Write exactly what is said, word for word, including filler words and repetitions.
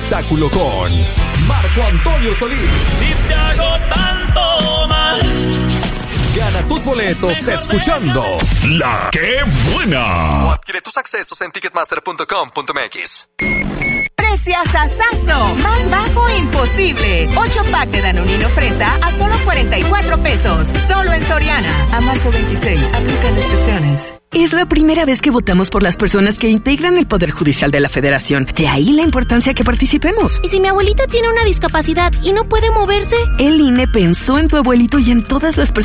espectáculo con Marco Antonio Solís. Si te hago tanto mal. Gana tus boletos escuchando La Qué Buena. O adquiere tus accesos en ticketmaster punto com punto m x. Preciasazo, más bajo imposible. ocho pack de Danonino Fresa a solo cuarenta y cuatro pesos. Solo en Soriana. A marzo veintiséis. Aplican restricciones. Es la primera vez que votamos por las personas que integran el Poder Judicial de la Federación. De ahí la importancia que participemos. ¿Y si mi abuelita tiene una discapacidad y no puede moverse? El I N E pensó en tu abuelito y en todas las personas